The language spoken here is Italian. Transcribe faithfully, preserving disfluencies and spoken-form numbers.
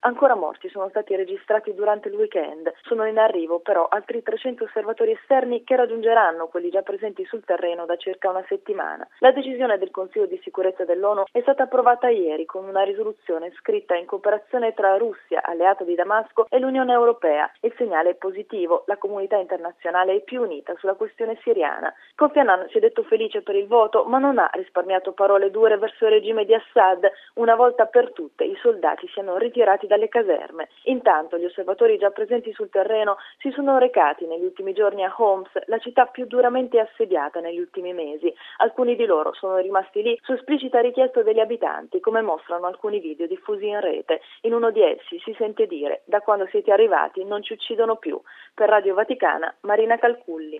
Ancora morti sono stati registrati durante il weekend. Sono in arrivo però altri trecento osservatori esterni che raggiungeranno quelli già presenti sul terreno da circa una settimana. La decisione del Consiglio di sicurezza dell'ONU è stata approvata ieri con una risoluzione scritta in cooperazione tra Russia, alleata di Damasco, e l'Unione Europea. Il segnale è positivo, la comunità internazionale è più unita sulla questione siriana. Kofi Annan si è detto felice per il voto, ma non ha risparmiato parole dure verso il regime di Assad. Una volta per tutte i soldati siano ritirati dalle caserme. Intanto gli osservatori già presenti sul terreno si sono recati negli ultimi giorni a Homs, la città più duramente assediata negli ultimi mesi. Alcuni di loro sono rimasti lì su esplicita richiesta degli abitanti, come mostrano alcuni video diffusi in rete. In uno di essi si sente dire: "Da quando siete arrivati non ci uccidono più". Per Radio Vaticana, Marina Calculli.